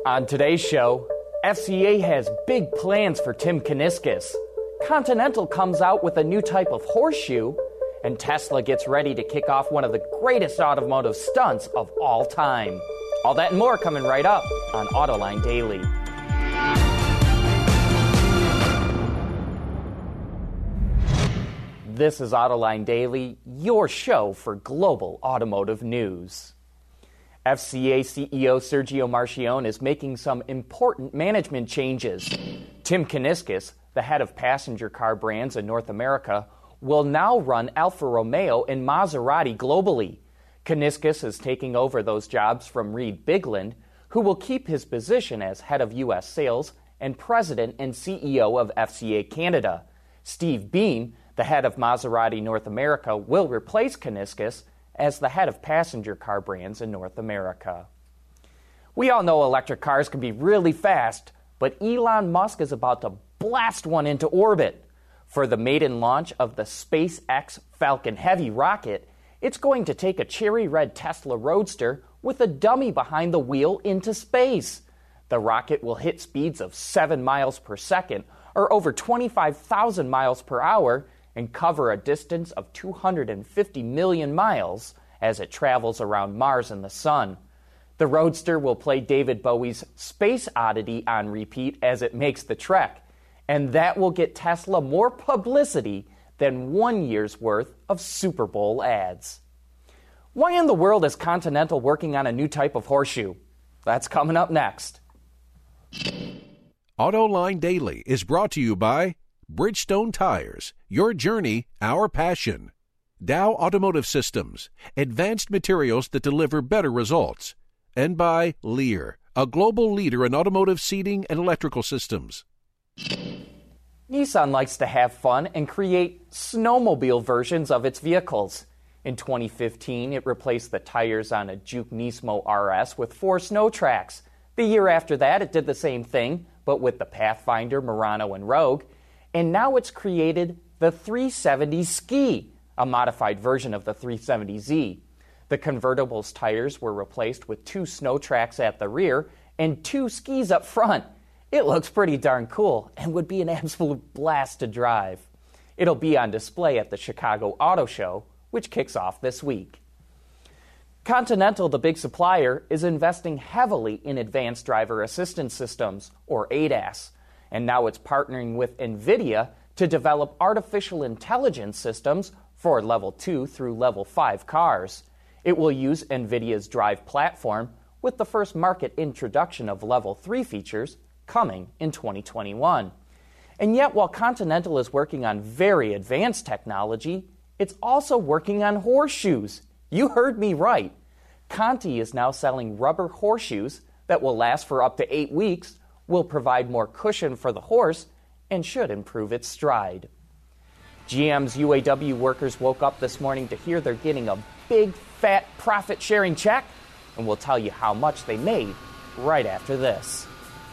On today's show, FCA has big plans for Tim Kuniskis. Continental comes out with a new type of horseshoe, and Tesla gets ready to kick off one of the greatest automotive stunts of all time. All that and more coming right up on Autoline Daily. This is Autoline Daily, your show for global automotive news. FCA CEO Sergio Marchionne is making some important management changes. Tim Kuniskis, the head of passenger car brands in North America, will now run Alfa Romeo and Maserati globally. Kuniskis is taking over those jobs from Reed Bigland, who will keep his position as head of U.S. sales and president and CEO of FCA Canada. Steve Beam, the head of Maserati North America, will replace Kuniskis as the head of passenger car brands in North America. We all know electric cars can be really fast, but Elon Musk is about to blast one into orbit. For the maiden launch of the SpaceX Falcon Heavy rocket, it's going to take a cherry red Tesla Roadster with a dummy behind the wheel into space. The rocket will hit speeds of 7 miles per second, or over 25,000 miles per hour, and cover a distance of 250 million miles as it travels around Mars and the Sun. The Roadster will play David Bowie's Space Oddity on repeat as it makes the trek, and that will get Tesla more publicity than 1 year's worth of Super Bowl ads. Why in the world is Continental working on a new type of horseshoe? That's coming up next. Autoline Daily is brought to you by Bridgestone Tires, your journey, our passion. Dow Automotive Systems, advanced materials that deliver better results. And by Lear, a global leader in automotive seating and electrical systems. Nissan likes to have fun and create snowmobile versions of its vehicles. In 2015, it replaced the tires on a Juke Nismo RS with 4 snow tracks. The year after that, it did the same thing, but with the Pathfinder, Murano, and Rogue. And now it's created the 370 Ski, a modified version of the 370Z. The convertible's tires were replaced with 2 snow tracks at the rear and 2 skis up front. It looks pretty darn cool and would be an absolute blast to drive. It'll be on display at the Chicago Auto Show, which kicks off this week. Continental, the big supplier, is investing heavily in advanced driver assistance systems, or ADAS. And now it's partnering with NVIDIA to develop artificial intelligence systems for Level 2 through Level 5 cars. It will use NVIDIA's Drive platform, with the first market introduction of Level 3 features coming in 2021. And yet, while Continental is working on very advanced technology, it's also working on horseshoes. You heard me right. Conti is now selling rubber horseshoes that will last for up to 8 weeks, will provide more cushion for the horse, and should improve its stride. GM's UAW workers woke up this morning to hear they're getting a big, fat profit-sharing check, and we'll tell you how much they made right after this.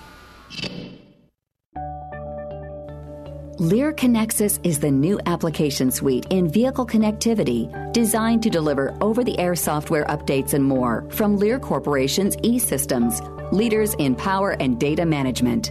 Lear Connexus is the new application suite in vehicle connectivity designed to deliver over-the-air software updates and more from Lear Corporation's E-Systems, leaders in power and data management.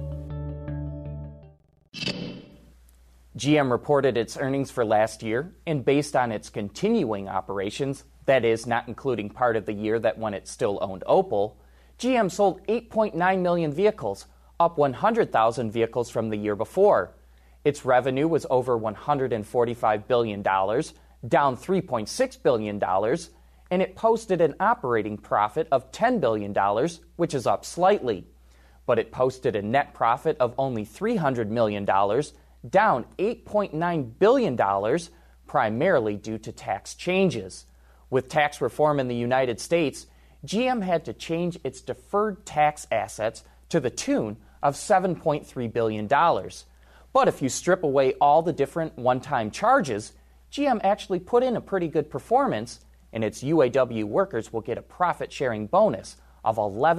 GM reported its earnings for last year, and based on its continuing operations, that is, not including part of the year that when it still owned Opel, GM sold 8.9 million vehicles, up 100,000 vehicles from the year before. Its revenue was over $145 billion, down $3.6 billion, and it posted an operating profit of $10 billion, which is up slightly. But it posted a net profit of only $300 million, down $8.9 billion, primarily due to tax changes. With tax reform in the United States, GM had to change its deferred tax assets to the tune of $7.3 billion. But if you strip away all the different one-time charges, GM actually put in a pretty good performance, and its UAW workers will get a profit-sharing bonus of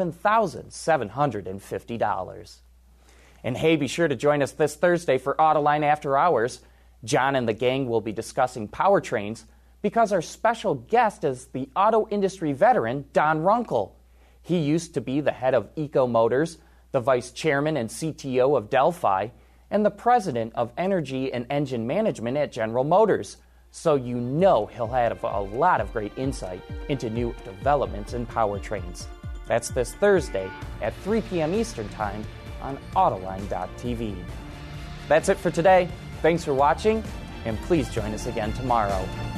$11,750. And hey, be sure to join us this Thursday for Autoline After Hours. John and the gang will be discussing powertrains because our special guest is the auto industry veteran, Don Runkle. He used to be the head of Eco Motors, the vice chairman and CTO of Delphi, and the president of energy and engine management at General Motors. So you know he'll have a lot of great insight into new developments in powertrains. That's this Thursday at 3 p.m. Eastern Time on Autoline.tv. That's it for today. Thanks for watching, and please join us again tomorrow.